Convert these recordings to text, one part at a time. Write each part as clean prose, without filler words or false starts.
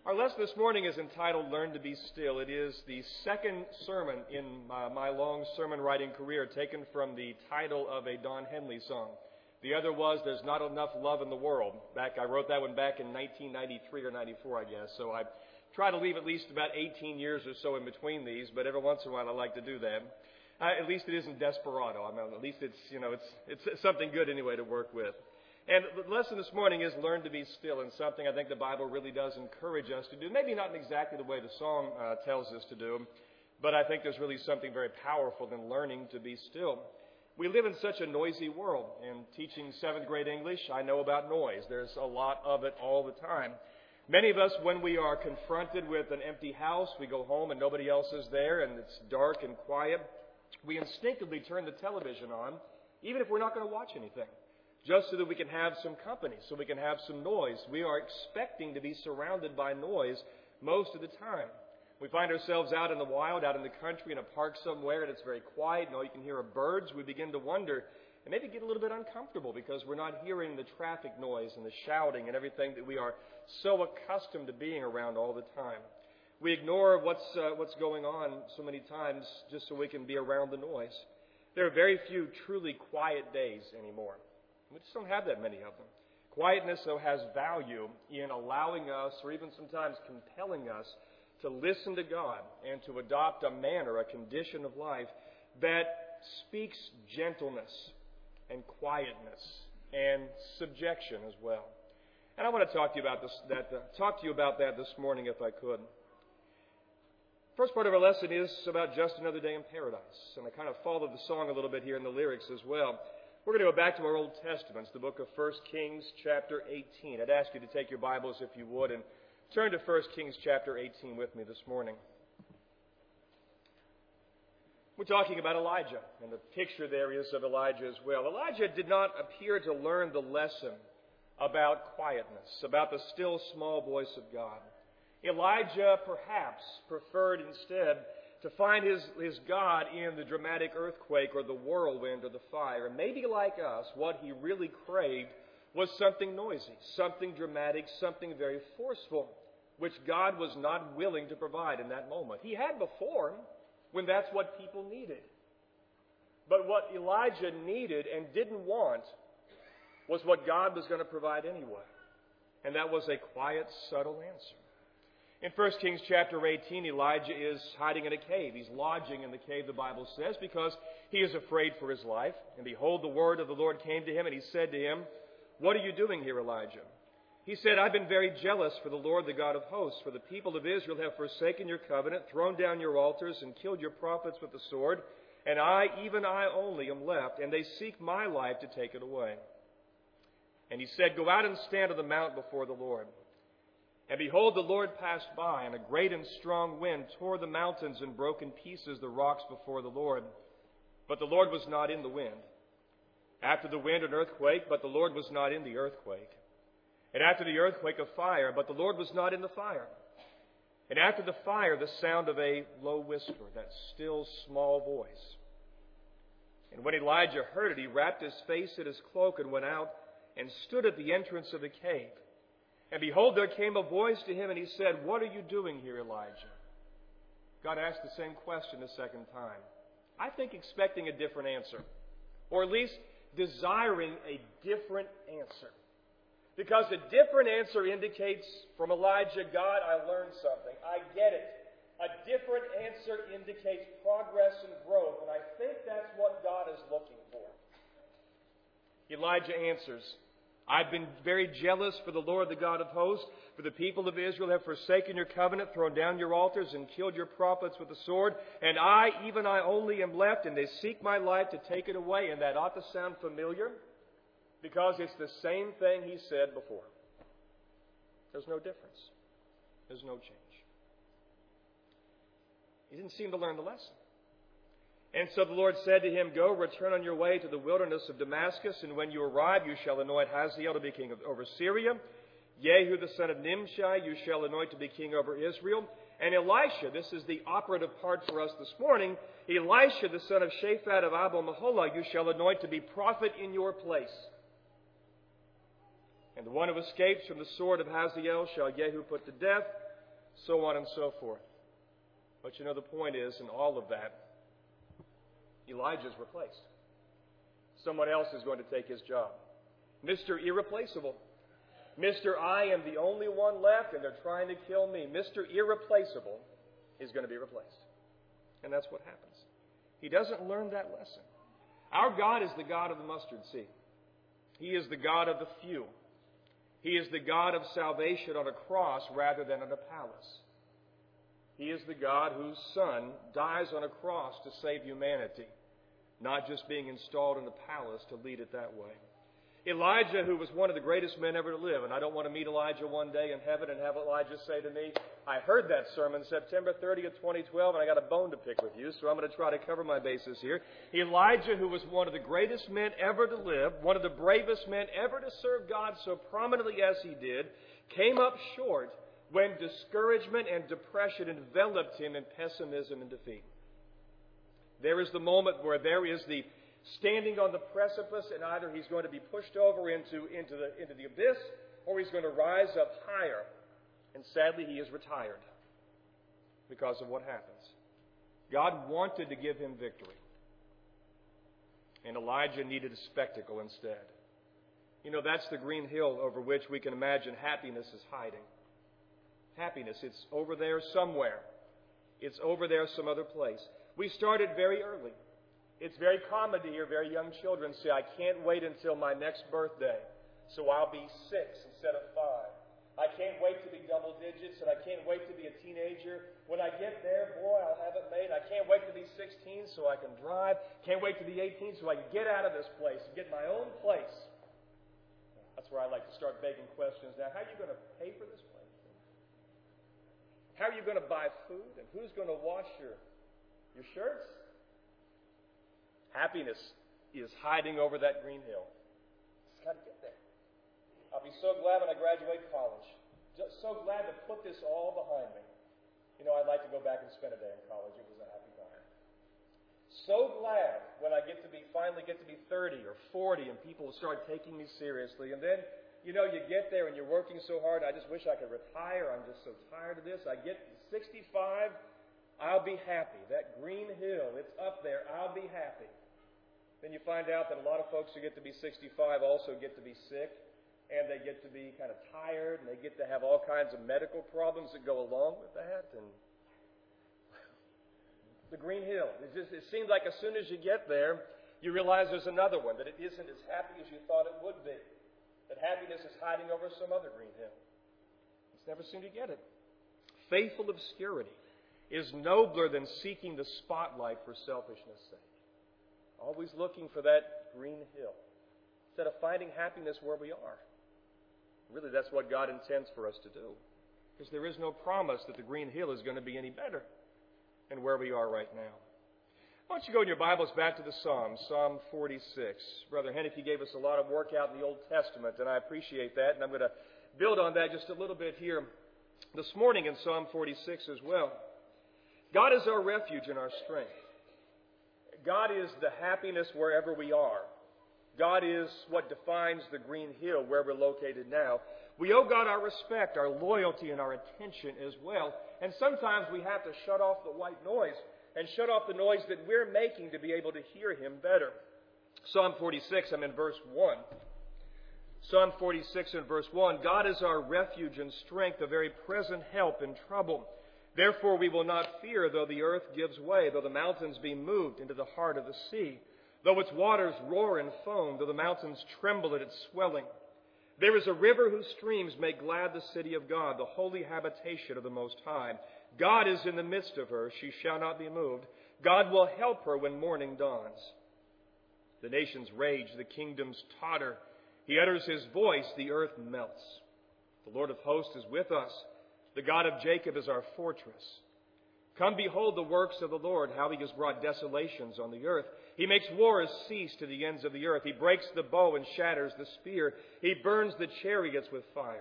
Our lesson this morning is entitled Learn to Be Still. It is the second sermon in my long sermon writing career, taken from the title of a Don Henley song. The other was There's Not Enough Love in the World. I wrote that one back in 1993 or 94, I guess. So I try to leave at least about 18 years or so in between these, but every once in a while I like to do that. At least it isn't Desperado. I mean, at least it's something good anyway to work with. And the lesson this morning is learn to be still, and something I think the Bible really does encourage us to do. Maybe not in exactly the way the song tells us to do, but I think there's really something very powerful in learning to be still. We live in such a noisy world. In teaching 7th grade English, I know about noise. There's a lot of it all the time. Many of us, when we are confronted with an empty house, we go home and nobody else is there, and it's dark and quiet, we instinctively turn the television on, even if we're not going to watch anything, just so that we can have some company, so we can have some noise. We are expecting to be surrounded by noise most of the time. We find ourselves out in the wild, out in the country, in a park somewhere, and it's very quiet, and all you can hear are birds. We begin to wonder and maybe get a little bit uncomfortable because we're not hearing the traffic noise and the shouting and everything that we are so accustomed to being around all the time. We ignore what's going on so many times just so we can be around the noise. There are very few truly quiet days anymore. We just don't have that many of them. Quietness, though, has value in allowing us, or even sometimes compelling us, to listen to God and to adopt a manner, a condition of life that speaks gentleness and quietness and subjection as well. And I want to talk to you about that this morning, if I could. First part of our lesson is about just another day in paradise, and I kind of followed the song a little bit here in the lyrics as well. We're going to go back to our Old Testaments, the book of 1 Kings chapter 18. I'd ask you to take your Bibles, if you would, and turn to 1 Kings chapter 18 with me this morning. We're talking about Elijah, and the picture there is of Elijah as well. Elijah did not appear to learn the lesson about quietness, about the still small voice of God. Elijah perhaps preferred instead to find his God in the dramatic earthquake or the whirlwind or the fire. And maybe like us, what he really craved was something noisy, something dramatic, something very forceful, which God was not willing to provide in that moment. He had before, when that's what people needed. But what Elijah needed and didn't want was what God was going to provide anyway. And that was a quiet, subtle answer. In 1 Kings chapter 18, Elijah is hiding in a cave. He's lodging in the cave, the Bible says, because he is afraid for his life. And behold, the word of the Lord came to him, and he said to him, "What are you doing here, Elijah?" He said, "I've been very jealous for the Lord, the God of hosts, for the people of Israel have forsaken your covenant, thrown down your altars, and killed your prophets with the sword. And I, even I only, am left, and they seek my life to take it away." And he said, "Go out and stand on the mount before the Lord." And behold, the Lord passed by, and a great and strong wind tore the mountains and broke in pieces the rocks before the Lord. But the Lord was not in the wind. After the wind, an earthquake, but the Lord was not in the earthquake. And after the earthquake, a fire, but the Lord was not in the fire. And after the fire, the sound of a low whisper, that still small voice. And when Elijah heard it, he wrapped his face in his cloak and went out and stood at the entrance of the cave. And behold, there came a voice to him, and he said, "What are you doing here, Elijah?" God asked the same question a second time. I think expecting a different answer, or at least desiring a different answer. Because a different answer indicates from Elijah, "God, I learned something. I get it." A different answer indicates progress and growth, and I think that's what God is looking for. Elijah answers, "I've been very jealous for the Lord, the God of hosts, for the people of Israel have forsaken your covenant, thrown down your altars, and killed your prophets with the sword. And I, even I only, am left, and they seek my life to take it away." And that ought to sound familiar, because it's the same thing he said before. There's no difference. There's no change. He didn't seem to learn the lesson. And so the Lord said to him, "Go, return on your way to the wilderness of Damascus, and when you arrive, you shall anoint Hazael to be king over Syria. Jehu the son of Nimshi you shall anoint to be king over Israel. And Elisha," this is the operative part for us this morning, "Elisha the son of Shaphat of Abel-Meholah you shall anoint to be prophet in your place. And the one who escapes from the sword of Hazael shall Jehu put to death, so on and so forth. But you know, the point is, in all of that, Elijah's replaced. Someone else is going to take his job. Mr. Irreplaceable. Mr. I am the only one left and they're trying to kill me. Mr. Irreplaceable is going to be replaced. And that's what happens. He doesn't learn that lesson. Our God is the God of the mustard seed. He is the God of the few. He is the God of salvation on a cross rather than in a palace. He is the God whose Son dies on a cross to save humanity, not just being installed in a palace to lead it that way. Elijah, who was one of the greatest men ever to live, and I don't want to meet Elijah one day in heaven and have Elijah say to me, I heard that sermon September 30th, 2012, and I got a bone to pick with you, so I'm going to try to cover my bases here. Elijah, who was one of the greatest men ever to live, one of the bravest men ever to serve God so prominently as he did, came up short when discouragement and depression enveloped him in pessimism and defeat. There is the moment where there is the standing on the precipice, and either he's going to be pushed over into the abyss, or he's going to rise up higher. And sadly, he is retired because of what happens. God wanted to give him victory, and Elijah needed a spectacle instead. You know, that's the green hill over which we can imagine happiness is hiding. Happiness, it's over there somewhere. It's over there some other place. We started very early. It's very common to hear very young children say, I can't wait until my next birthday, so I'll be 6 instead of 5. I can't wait to be double digits, and I can't wait to be a teenager. When I get there, boy, I'll have it made. I can't wait to be 16 so I can drive. Can't wait to be 18 so I can get out of this place and get my own place. That's where I like to start begging questions now. How are you going to pay for this place? How are you going to buy food? And who's going to wash your shirts? Happiness is hiding over that green hill. Just got to get there. I'll be so glad when I graduate college. Just so glad to put this all behind me. You know, I'd like to go back and spend a day in college. It was a happy time. So glad when I finally get to be 30 or 40 and people will start taking me seriously. And then, you know, you get there and you're working so hard. I just wish I could retire. I'm just so tired of this. I get to 65. I'll be happy. That green hill, it's up there. I'll be happy. Then you find out that a lot of folks who get to be 65 also get to be sick, and they get to be kind of tired, and they get to have all kinds of medical problems that go along with that. And the green hill, it seems like as soon as you get there, you realize there's another one, that it isn't as happy as you thought it would be, that happiness is hiding over some other green hill. It's never seemed to get it. Faithful obscurity is nobler than seeking the spotlight for selfishness' sake. Always looking for that green hill instead of finding happiness where we are. Really, that's what God intends for us to do, because there is no promise that the green hill is going to be any better than where we are right now. Why don't you go in your Bibles back to the Psalms, Psalm 46. Brother Henneke gave us a lot of work out in the Old Testament, and I appreciate that, and I'm going to build on that just a little bit here this morning in Psalm 46 as well. God is our refuge and our strength. God is the happiness wherever we are. God is what defines the green hill where we're located now. We owe God our respect, our loyalty, and our attention as well. And sometimes we have to shut off the white noise and shut off the noise that we're making to be able to hear Him better. Psalm 46, I'm in verse 1. Psalm 46 and verse 1, God is our refuge and strength, a very present help in trouble. Therefore we will not fear, though the earth gives way, though the mountains be moved into the heart of the sea, though its waters roar and foam, though the mountains tremble at its swelling. There is a river whose streams make glad the city of God, the holy habitation of the Most High. God is in the midst of her, she shall not be moved. God will help her when morning dawns. The nations rage, the kingdoms totter. He utters His voice, the earth melts. The Lord of hosts is with us. The God of Jacob is our fortress. Come behold the works of the Lord, how He has brought desolations on the earth. He makes wars cease to the ends of the earth. He breaks the bow and shatters the spear. He burns the chariots with fire.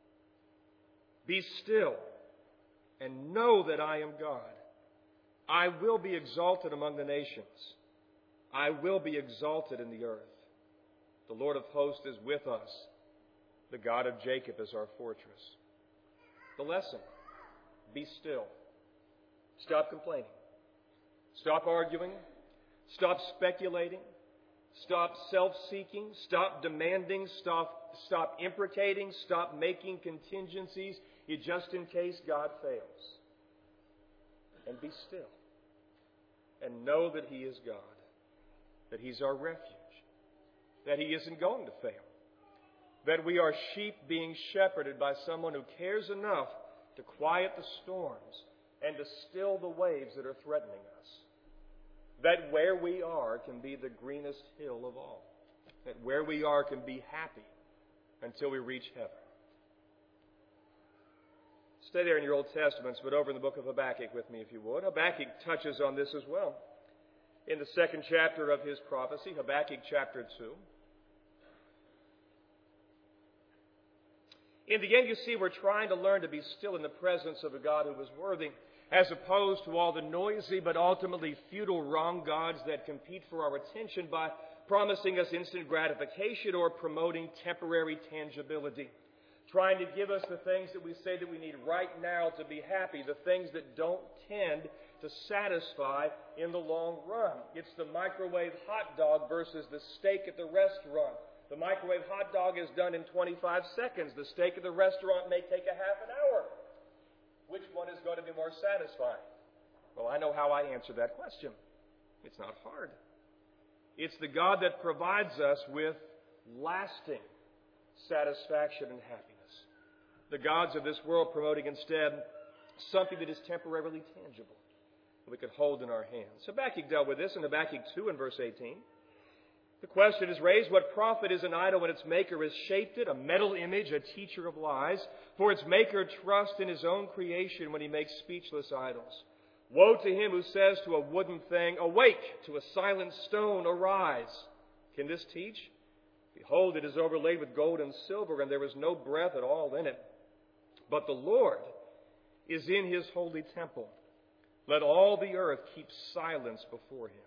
Be still and know that I am God. I will be exalted among the nations. I will be exalted in the earth. The Lord of hosts is with us. The God of Jacob is our fortress. The lesson. Be still. Stop complaining. Stop arguing. Stop speculating. Stop self-seeking. Stop demanding. Stop imprecating. Stop making contingencies just in case God fails. And be still. And know that He is God. That He's our refuge. That He isn't going to fail. That we are sheep being shepherded by someone who cares enough to quiet the storms and to still the waves that are threatening us. That where we are can be the greenest hill of all. That where we are can be happy until we reach heaven. Stay there in your Old Testaments, but over in the book of Habakkuk with me, if you would. Habakkuk touches on this as well. In the second chapter of his prophecy, Habakkuk chapter 2. In the end, you see, we're trying to learn to be still in the presence of a God who is worthy, as opposed to all the noisy but ultimately futile wrong gods that compete for our attention by promising us instant gratification or promoting temporary tangibility. Trying to give us the things that we say that we need right now to be happy, the things that don't tend to satisfy in the long run. It's the microwave hot dog versus the steak at the restaurant. The microwave hot dog is done in 25 seconds. The steak at the restaurant may take a half an hour. Which one is going to be more satisfying? Well, I know how I answer that question. It's not hard. It's the God that provides us with lasting satisfaction and happiness. The gods of this world promoting instead something that is temporarily tangible that we could hold in our hands. Habakkuk dealt with this in Habakkuk 2 and verse 18. The question is raised, what profit is an idol when its maker has shaped it, a metal image, a teacher of lies? For its maker trusts in his own creation when he makes speechless idols. Woe to him who says to a wooden thing, awake, to a silent stone, arise. Can this teach? Behold, it is overlaid with gold and silver, and there is no breath at all in it. But the Lord is in His holy temple. Let all the earth keep silence before Him.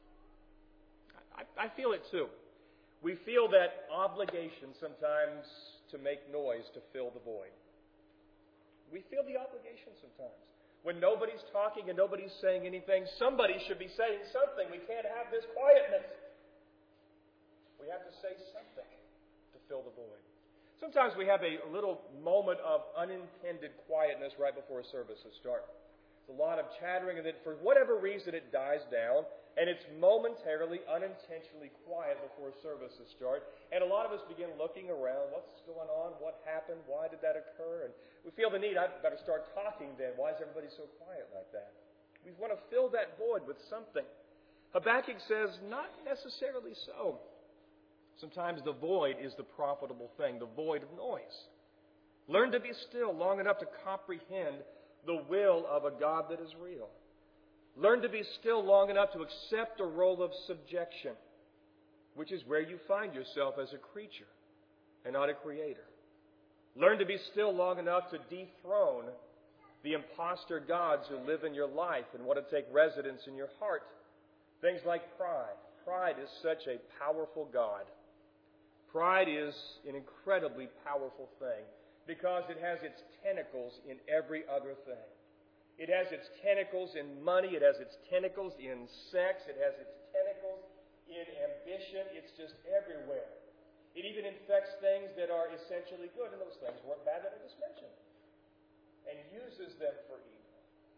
I feel it too. We feel that obligation sometimes to make noise to fill the void. We feel the obligation sometimes. When nobody's talking and nobody's saying anything, somebody should be saying something. We can't have this quietness. We have to say something to fill the void. Sometimes we have a little moment of unintended quietness right before services start. There's a lot of chattering, and then for whatever reason it dies down, and it's momentarily, unintentionally quiet before services start. And a lot of us begin looking around. What's going on? What happened? Why did that occur? And we feel the need, I've got to start talking then. Why is everybody so quiet like that? We want to fill that void with something. Habakkuk says, not necessarily so. Sometimes the void is the profitable thing, the void of noise. Learn to be still long enough to comprehend the will of a God that is real. Learn to be still long enough to accept a role of subjection, which is where you find yourself as a creature and not a creator. Learn to be still long enough to dethrone the imposter gods who live in your life and want to take residence in your heart. Things like pride. Pride is such a powerful god. Pride is an incredibly powerful thing because it has its tentacles in every other thing. It has its tentacles in money. It has its tentacles in sex. It has its tentacles in ambition. It's just everywhere. It even infects things that are essentially good, and those things weren't bad that I just mentioned, and uses them for evil.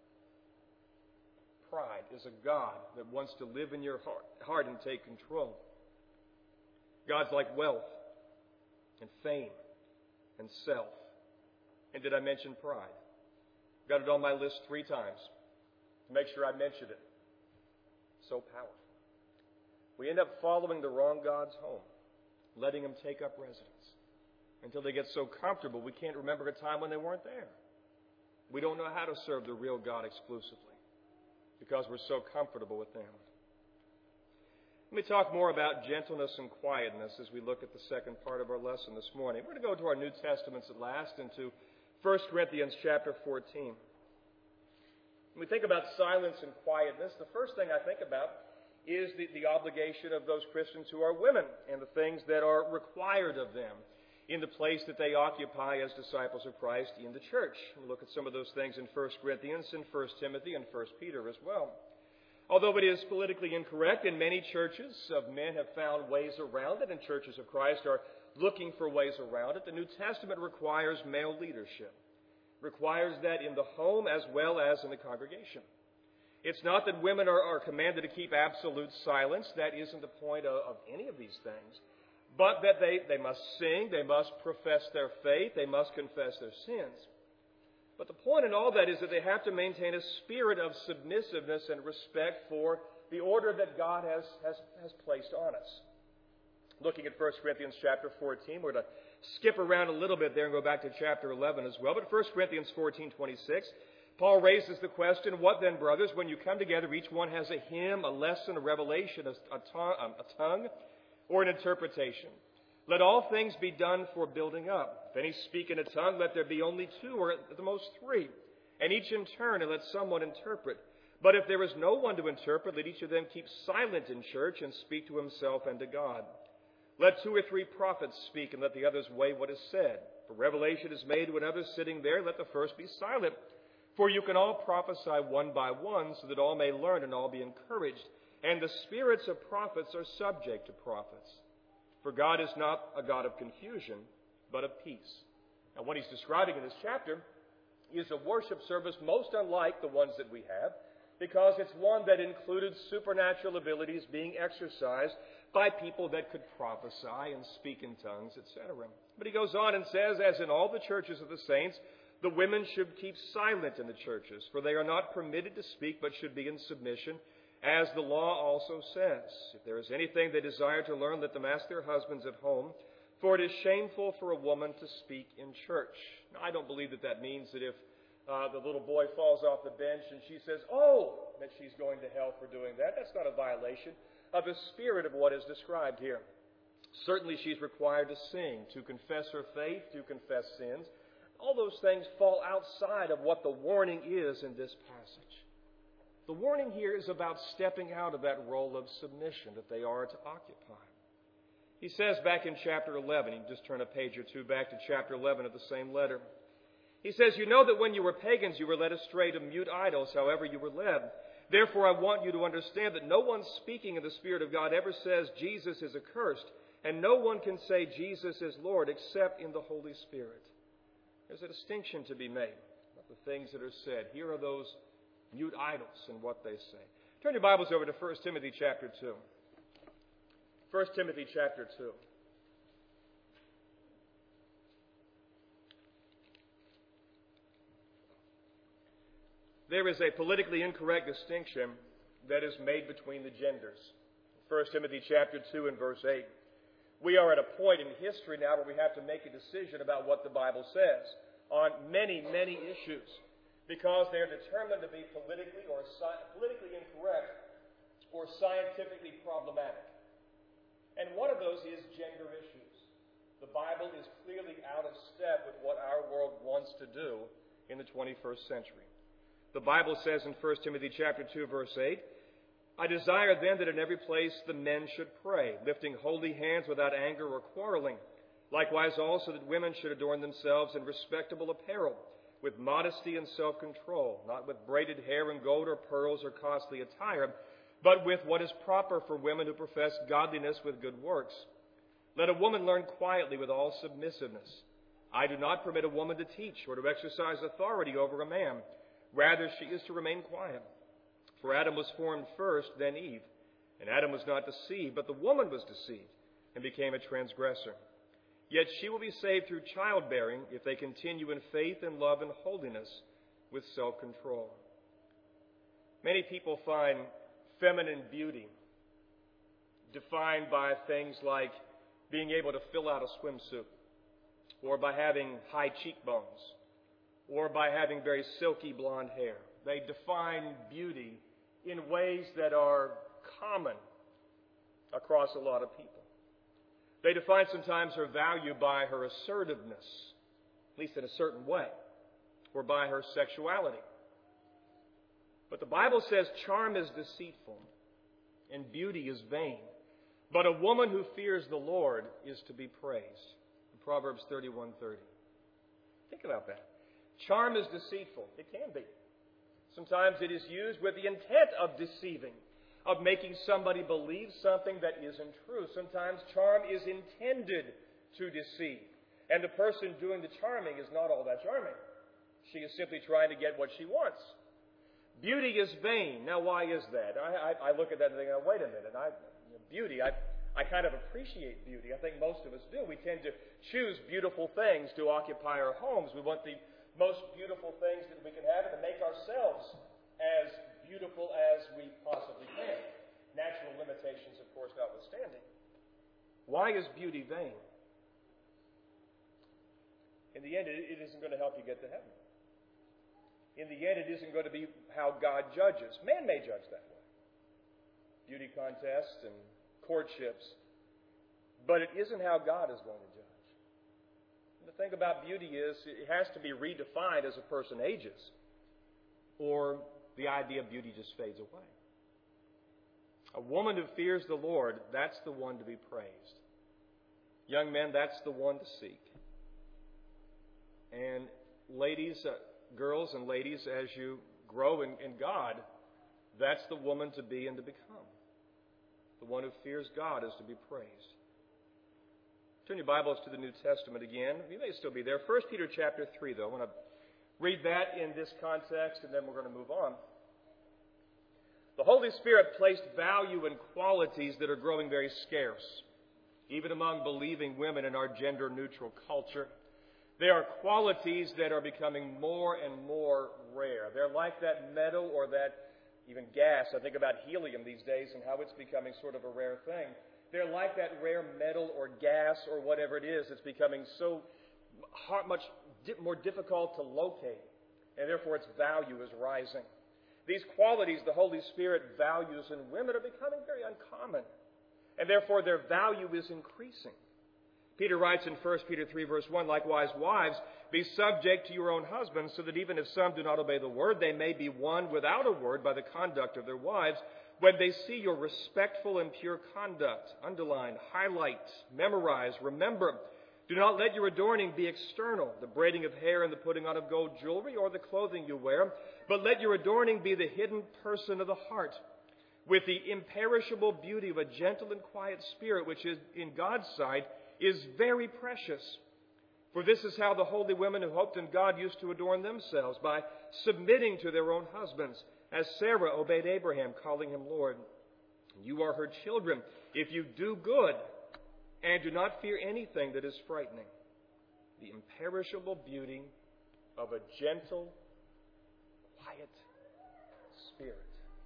Pride is a god that wants to live in your heart and take control. Gods like wealth and fame and self. And did I mention pride? Got it on my list 3 times to make sure I mentioned it. So powerful. We end up following the wrong gods home, letting them take up residence until they get so comfortable we can't remember a time when they weren't there. We don't know how to serve the real God exclusively because we're so comfortable with them. Let me talk more about gentleness and quietness as we look at the second part of our lesson this morning. We're going to go to our New Testaments at last, into 1 Corinthians chapter 14. When we think about silence and quietness, the first thing I think about is the obligation of those Christians who are women and the things that are required of them. in the place that they occupy as disciples of Christ in the church. We'll look at some of those things in 1 Corinthians and 1 Timothy and 1 Peter as well. Although it is politically incorrect, in many churches of men have found ways around it, and churches of Christ are looking for ways around it. The New Testament requires male leadership, requires that in the home as well as in the congregation. It's not that women are commanded to keep absolute silence. That isn't the point of any of these things. But that they must sing, they must profess their faith, they must confess their sins. But the point in all that is that they have to maintain a spirit of submissiveness and respect for the order that God has placed on us. Looking at 1 Corinthians chapter 14, we're going to skip around a little bit there and go back to chapter 11 as well. But 1 Corinthians 14:26, Paul raises the question, what then, brothers, when you come together, each one has a hymn, a lesson, a revelation, a tongue, or an interpretation. Let all things be done for building up. If any speak in a tongue, let there be only two, or at the most three, and each in turn, and let someone interpret. But if there is no one to interpret, let each of them keep silent in church and speak to himself and to God. Let 2 or 3 prophets speak, and let the others weigh what is said. For revelation is made to another sitting there, let the first be silent. For you can all prophesy one by one, so that all may learn and all be encouraged. And the spirits of prophets are subject to prophets. For God is not a God of confusion, but of peace. Now, what he's describing in this chapter is a worship service most unlike the ones that we have, because it's one that included supernatural abilities being exercised by people that could prophesy and speak in tongues, etc. But he goes on and says, as in all the churches of the saints, the women should keep silent in the churches, for they are not permitted to speak, but should be in submission, as the law also says. If there is anything they desire to learn, let them ask their husbands at home, for it is shameful for a woman to speak in church. Now, I don't believe that means that if the little boy falls off the bench and she says, oh, that she's going to hell for doing that. That's not a violation of the spirit of what is described here. Certainly she's required to sing, to confess her faith, to confess sins. All those things fall outside of what the warning is in this passage. The warning here is about stepping out of that role of submission that they are to occupy. He says back in chapter 11, you can just turn a page or two back to chapter 11 of the same letter. He says, you know that when you were pagans, you were led astray to mute idols, however you were led. Therefore, I want you to understand that no one speaking in the Spirit of God ever says Jesus is accursed, and no one can say Jesus is Lord except in the Holy Spirit. There's a distinction to be made about the things that are said. Here are those mute idols and what they say. Turn your Bibles over to 1 Timothy chapter 2. 1 Timothy chapter 2. There is a politically incorrect distinction that is made between the genders. 1 Timothy chapter 2 and verse 8. We are at a point in history now where we have to make a decision about what the Bible says on many, many issues, because they're determined to be politically incorrect or scientifically problematic. And one of those is gender issues. The Bible is clearly out of step with what our world wants to do in the 21st century. The Bible says in 1 Timothy chapter 2, verse 8, I desire then that in every place the men should pray, lifting holy hands without anger or quarreling. Likewise also that women should adorn themselves in respectable apparel, with modesty and self-control, not with braided hair and gold or pearls or costly attire, but with what is proper for women who profess godliness with good works. Let a woman learn quietly with all submissiveness. I do not permit a woman to teach or to exercise authority over a man. Rather, she is to remain quiet. For Adam was formed first, then Eve. And Adam was not deceived, but the woman was deceived and became a transgressor. Yet she will be saved through childbearing if they continue in faith and love and holiness with self-control. Many people find feminine beauty defined by things like being able to fill out a swimsuit, or by having high cheekbones, or by having very silky blonde hair. They define beauty in ways that are common across a lot of people. They define sometimes her value by her assertiveness, at least in a certain way, or by her sexuality. But the Bible says charm is deceitful and beauty is vain. But a woman who fears the Lord is to be praised. Proverbs 31:30. Think about that. Charm is deceitful. It can be. Sometimes it is used with the intent of deceiving, of making somebody believe something that isn't true. Sometimes charm is intended to deceive. And the person doing the charming is not all that charming. She is simply trying to get what she wants. Beauty is vain. Now, why is that? I look at that and think, oh, wait a minute. Beauty, I kind of appreciate beauty. I think most of us do. We tend to choose beautiful things to occupy our homes. We want the most beautiful things that we can have and to make ourselves as beautiful as we possibly can. Natural limitations, of course, notwithstanding. Why is beauty vain? In the end, it isn't going to help you get to heaven. In the end, it isn't going to be how God judges. Man may judge that way. Beauty contests and courtships. But it isn't how God is going to judge. And the thing about beauty is it has to be redefined as a person ages, or the idea of beauty just fades away. A woman who fears the Lord, that's the one to be praised. Young men, that's the one to seek. And ladies, girls and ladies, as you grow in God, that's the woman to be and to become. The one who fears God is to be praised. Turn your Bibles to the New Testament again. You may still be there. 1 Peter chapter 3, though. I want to read that in this context, and then we're going to move on. The Holy Spirit placed value in qualities that are growing very scarce, even among believing women in our gender-neutral culture. There are qualities that are becoming more and more rare. They're like that metal or that even gas. I think about helium these days and how it's becoming sort of a rare thing. They're like that rare metal or gas or whatever it is. It's becoming so much more difficult to locate, and therefore its value is rising. These qualities the Holy Spirit values in women are becoming very uncommon, and therefore their value is increasing. Peter writes in 1 Peter 3, verse 1, likewise, wives, be subject to your own husbands, so that even if some do not obey the word, they may be won without a word by the conduct of their wives, when they see your respectful and pure conduct. Underline, highlight, memorize, remember. Do not let your adorning be external, the braiding of hair and the putting on of gold jewelry or the clothing you wear, but let your adorning be the hidden person of the heart, with the imperishable beauty of a gentle and quiet spirit, which is in God's sight is very precious. For this is how the holy women who hoped in God used to adorn themselves, by submitting to their own husbands, as Sarah obeyed Abraham, calling him Lord. You are her children if you do good and do not fear anything that is frightening. The imperishable beauty of a gentle, quiet spirit.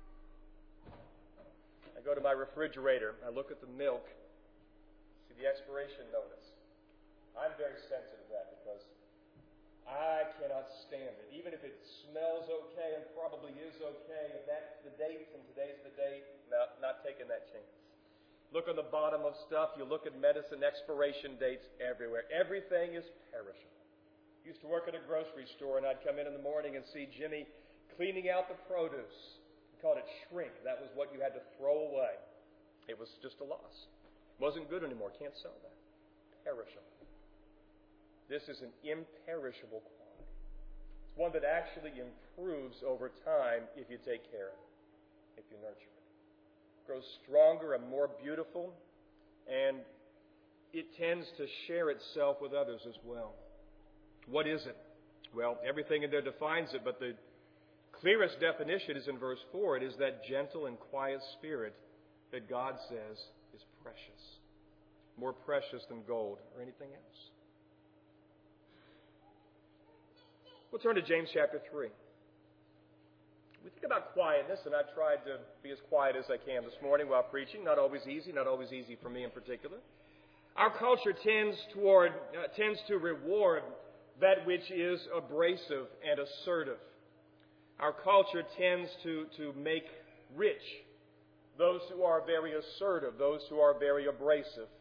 I go to my refrigerator. I look at the milk. The expiration notice. I'm very sensitive to that because I cannot stand it. Even if it smells okay and probably is okay, if that's the date and today's the date, not taking that chance. Look on the bottom of stuff. You look at medicine, expiration dates everywhere. Everything is perishable. Used to work at a grocery store, and I'd come in the morning and see Jimmy cleaning out the produce. We called it shrink. That was what you had to throw away. It was just a loss. Wasn't good anymore. Can't sell that. Perishable. This is an imperishable quality. It's one that actually improves over time if you take care of it, if you nurture it. It grows stronger and more beautiful, and it tends to share itself with others as well. What is it? Well, everything in there defines it, but the clearest definition is in verse 4. It is that gentle and quiet spirit that God says is precious, more precious than gold or anything else. We'll turn to James chapter 3. We think about quietness, and I've tried to be as quiet as I can this morning while preaching. Not always easy for me in particular. Our culture tends to reward that which is abrasive and assertive. Our culture tends to make rich those who are very assertive, those who are very abrasive.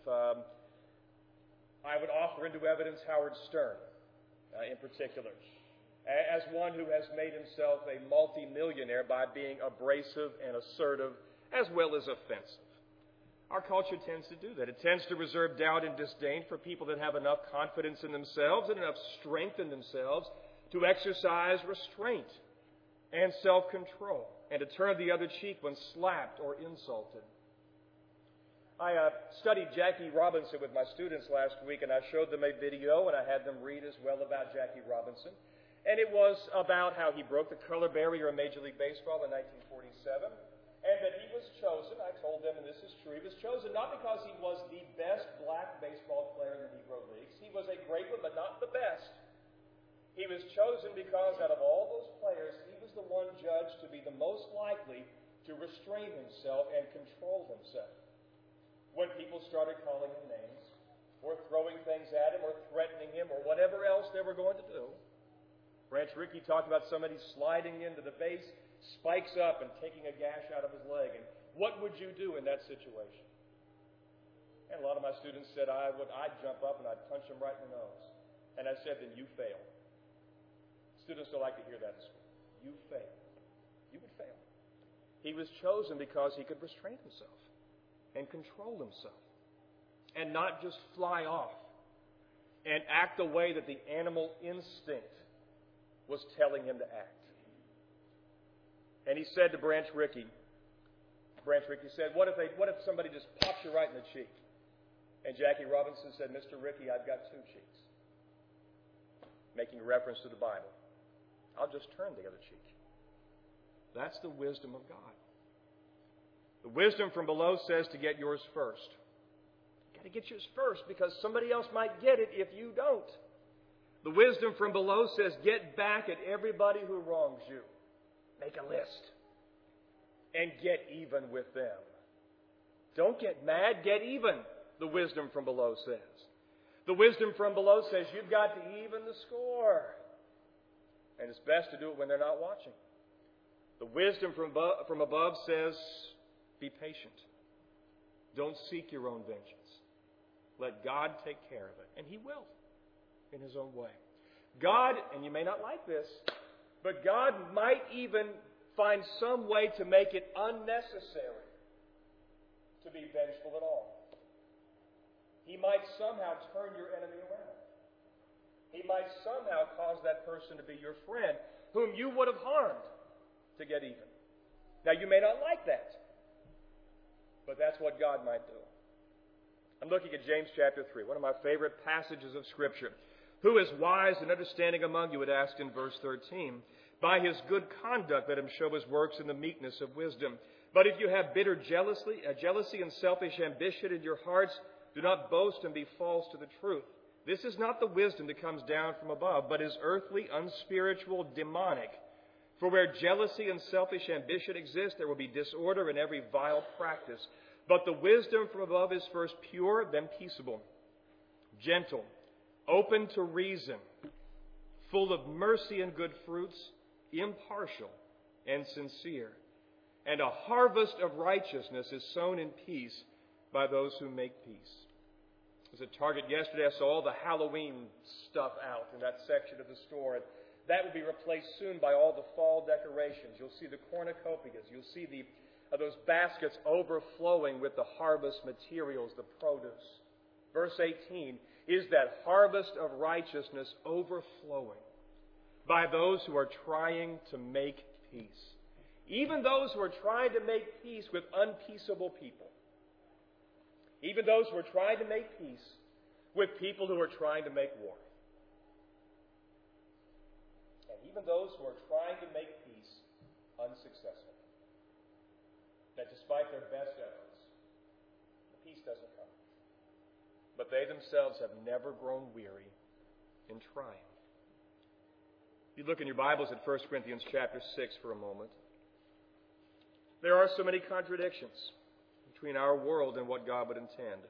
I would offer into evidence Howard Stern in particular, as one who has made himself a multimillionaire by being abrasive and assertive as well as offensive. Our culture tends to do that. It tends to reserve doubt and disdain for people that have enough confidence in themselves and enough strength in themselves to exercise restraint and self-control and to turn the other cheek when slapped or insulted. I studied Jackie Robinson with my students last week, and I showed them a video, and I had them read as well about Jackie Robinson. And it was about how he broke the color barrier in Major League Baseball in 1947, and that he was chosen, I told them, and this is true, he was chosen not because he was the best black baseball player in the Negro Leagues. He was a great one, but not the best. He was chosen because out of all those players, he was the one judged to be the most likely to restrain himself and control himself. When people started calling him names, or throwing things at him, or threatening him, or whatever else they were going to do. Branch Rickey talked about somebody sliding into the base, spikes up and taking a gash out of his leg. And what would you do in that situation? And a lot of my students said I'd jump up and I'd punch him right in the nose. And I said, then you fail. Students don't like to hear that in school. You fail. You would fail. He was chosen because he could restrain himself and control himself and not just fly off and act the way that the animal instinct was telling him to act. And he said to Branch Rickey said, what if somebody just pops you right in the cheek? And Jackie Robinson said, Mr. Rickey, I've got two cheeks. Making reference to the Bible. I'll just turn the other cheek. That's the wisdom of God. The wisdom from below says to get yours first. You've got to get yours first because somebody else might get it if you don't. The wisdom from below says get back at everybody who wrongs you. Make a list. And get even with them. Don't get mad, get even, the wisdom from below says. The wisdom from below says you've got to even the score. And it's best to do it when they're not watching. The wisdom from above says be patient. Don't seek your own vengeance. Let God take care of it. And He will, in His own way. God, and you may not like this, but God might even find some way to make it unnecessary to be vengeful at all. He might somehow turn your enemy around. He might somehow cause that person to be your friend, whom you would have harmed, to get even. Now, you may not like that, but that's what God might do. I'm looking at James chapter 3, one of my favorite passages of Scripture. Who is wise and understanding among you, it asked in verse 13. By his good conduct let him show his works in the meekness of wisdom. But if you have bitter jealousy and selfish ambition in your hearts, do not boast and be false to the truth. This is not the wisdom that comes down from above, but is earthly, unspiritual, demonic. For where jealousy and selfish ambition exist, there will be disorder in every vile practice. But the wisdom from above is first pure, then peaceable, gentle, open to reason, full of mercy and good fruits, impartial and sincere. And a harvest of righteousness is sown in peace by those who make peace. I was at Target yesterday. I saw all the Halloween stuff out in that section of the store. And that will be replaced soon by all the fall decorations. You'll see the cornucopias. You'll see those baskets overflowing with the harvest materials, the produce. Verse 18 is that harvest of righteousness overflowing by those who are trying to make peace. Even those who are trying to make peace with unpeaceable people. Even those who are trying to make peace with people who are trying to make war. And even those who are trying to make peace unsuccessful. That despite their best efforts, the peace doesn't come. But they themselves have never grown weary in trying. If you look in your Bibles at 1 Corinthians chapter 6 for a moment, there are so many contradictions between our world and what God would intend.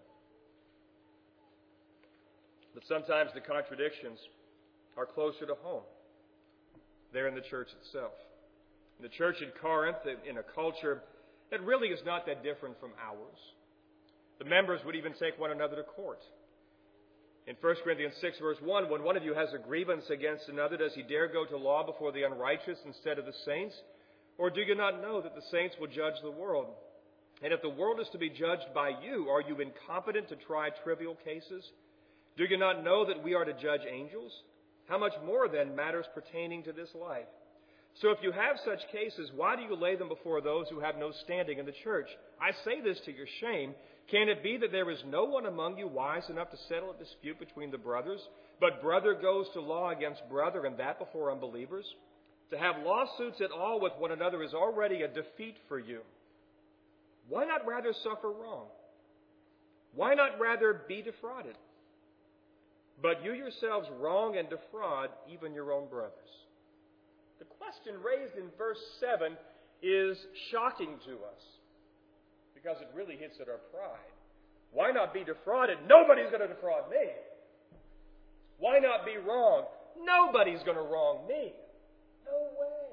But sometimes the contradictions are closer to home. They're in the church itself. In the church in Corinth, in a culture that really is not that different from ours. The members would even take one another to court. In 1 Corinthians 6, verse 1, when one of you has a grievance against another, does he dare go to law before the unrighteous instead of the saints? Or do you not know that the saints will judge the world? And if the world is to be judged by you, are you incompetent to try trivial cases? Do you not know that we are to judge angels? How much more, then, matters pertaining to this life? So if you have such cases, why do you lay them before those who have no standing in the church? I say this to your shame. Can it be that there is no one among you wise enough to settle a dispute between the brothers? But brother goes to law against brother, and that before unbelievers? To have lawsuits at all with one another is already a defeat for you. Why not rather suffer wrong? Why not rather be defrauded? But you yourselves wrong and defraud even your own brothers. The question raised in verse 7 is shocking to us because it really hits at our pride. Why not be defrauded? Nobody's going to defraud me. Why not be wrong? Nobody's going to wrong me. No way.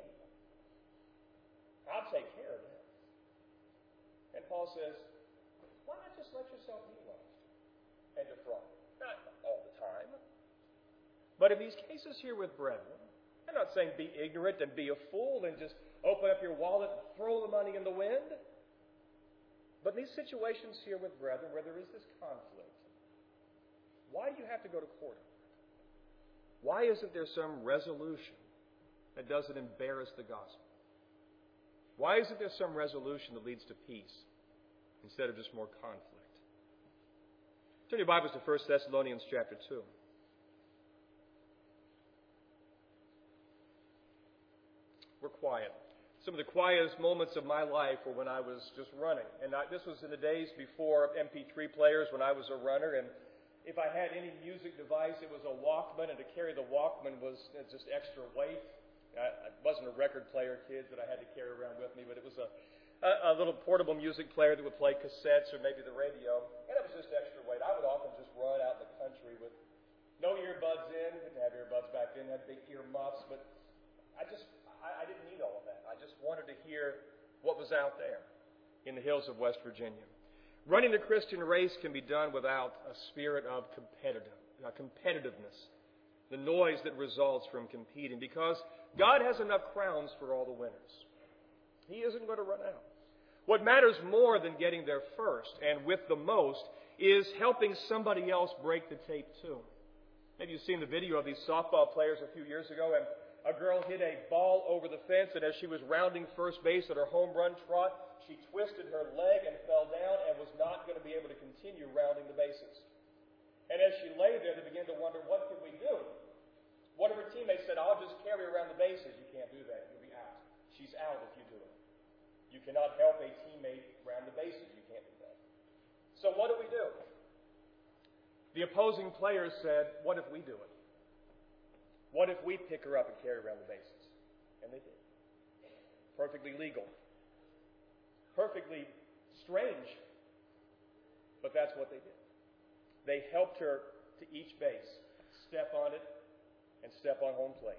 I'll take care of this. And Paul says, why not just let yourself be wronged and defrauded? Not all the time. But in these cases here with brethren, I'm not saying be ignorant and be a fool and just open up your wallet and throw the money in the wind. But in these situations here with brethren where there is this conflict, why do you have to go to court? Why isn't there some resolution that doesn't embarrass the gospel? Why isn't there some resolution that leads to peace instead of just more conflict? Turn your Bibles to 1 Thessalonians chapter 2. We're quiet. Some of the quietest moments of my life were when I was just running. And this was in the days before MP3 players when I was a runner. And if I had any music device, it was a Walkman. And to carry the Walkman was just extra weight. I wasn't a record player, kids, that I had to carry around with me. But it was a little portable music player that would play cassettes or maybe the radio. And it was just extra weight. I would often just run out in the country with no earbuds in. Didn't have earbuds back then. Had big ear muffs. But I didn't need all of that. I just wanted to hear what was out there in the hills of West Virginia. Running the Christian race can be done without a spirit of competitiveness, the noise that results from competing, because God has enough crowns for all the winners. He isn't going to run out. What matters more than getting there first and with the most is helping somebody else break the tape too. Maybe you've seen the video of these softball players a few years ago, and a girl hit a ball over the fence, and as she was rounding first base at her home run trot, she twisted her leg and fell down and was not going to be able to continue rounding the bases. And as she lay there, they began to wonder, what can we do? One of her teammates said, I'll just carry her around the bases. You can't do that. You'll be out. She's out if you do it. You cannot help a teammate round the bases. You can't do that. So what do we do? The opposing players said, what if we do it? What if we pick her up and carry her around the bases? And they did. Perfectly legal. Perfectly strange. But that's what they did. They helped her to each base, step on it, and step on home plate.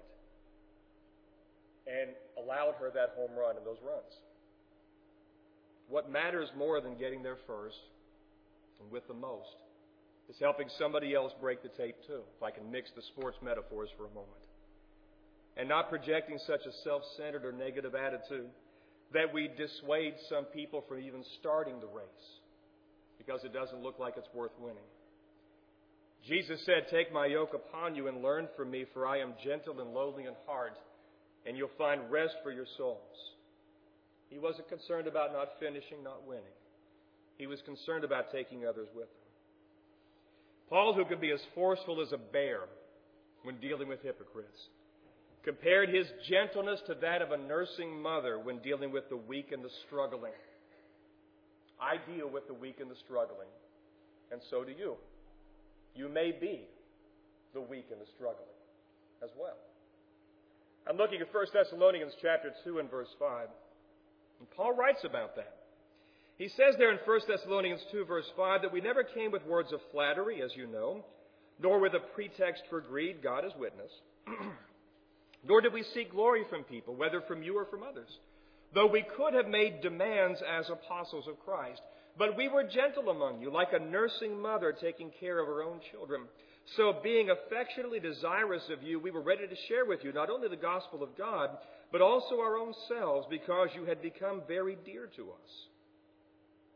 And allowed her that home run and those runs. What matters more than getting there first and with the most is helping somebody else break the tape too, if I can mix the sports metaphors for a moment. And not projecting such a self-centered or negative attitude that we dissuade some people from even starting the race because it doesn't look like it's worth winning. Jesus said, take my yoke upon you and learn from me, for I am gentle and lowly in heart, and you'll find rest for your souls. He wasn't concerned about not finishing, not winning. He was concerned about taking others with him. Paul, who could be as forceful as a bear when dealing with hypocrites, compared his gentleness to that of a nursing mother when dealing with the weak and the struggling. I deal with the weak and the struggling, and so do you. You may be the weak and the struggling as well. I'm looking at 1 Thessalonians chapter 2 and verse 5. And Paul writes about that. He says there in 1 Thessalonians 2 verse 5 that we never came with words of flattery, as you know, nor with a pretext for greed, God is witness. Nor did we seek glory from people, whether from you or from others, though we could have made demands as apostles of Christ. But we were gentle among you, like a nursing mother taking care of her own children. So being affectionately desirous of you, we were ready to share with you not only the gospel of God, but also our own selves, because you had become very dear to us.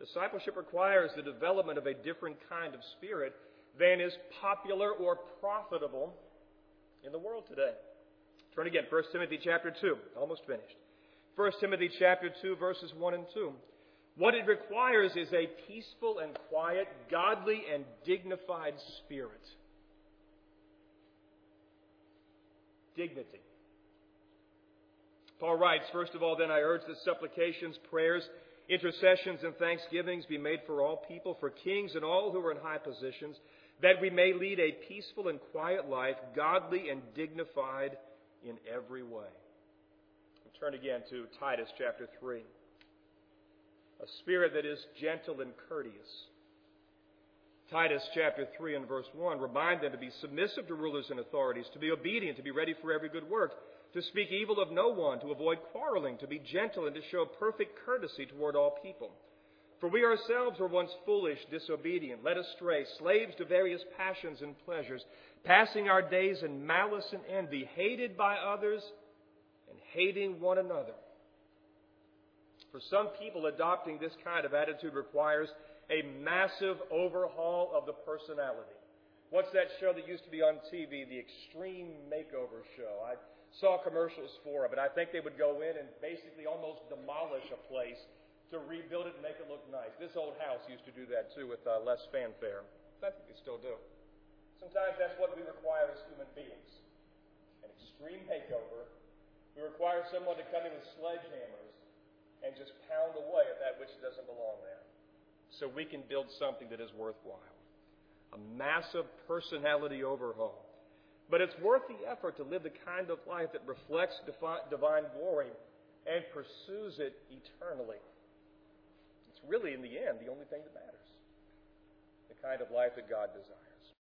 Discipleship requires the development of a different kind of spirit than is popular or profitable in the world today. Turn again, 1 Timothy chapter 2, almost finished. 1 Timothy chapter 2, verses 1 and 2. What it requires is a peaceful and quiet, godly and dignified spirit. Dignity. Paul writes, first of all, then I urge that supplications, prayers, intercessions, and thanksgivings be made for all people, for kings and all who are in high positions, that we may lead a peaceful and quiet life, godly and dignified in every way. And turn again to Titus chapter 3. A spirit that is gentle and courteous. Titus chapter 3 and verse 1, remind them to be submissive to rulers and authorities, to be obedient, to be ready for every good work, to speak evil of no one, to avoid quarreling, to be gentle, and to show perfect courtesy toward all people. For we ourselves were once foolish, disobedient, led astray, slaves to various passions and pleasures, passing our days in malice and envy, hated by others and hating one another. For some people, adopting this kind of attitude requires a massive overhaul of the personality. What's that show that used to be on TV, the Extreme Makeover Show? I saw commercials for it, but I think they would go in and basically almost demolish a place to rebuild it and make it look nice. This old house used to do that too with less fanfare. I think they still do. Sometimes that's what we require as human beings. An extreme makeover. We require someone to come in with sledgehammers and just pound away at that which doesn't belong there, so we can build something that is worthwhile. A massive personality overhaul. But it's worth the effort to live the kind of life that reflects divine glory and pursues it eternally. It's really, in the end, the only thing that matters. The kind of life that God desires.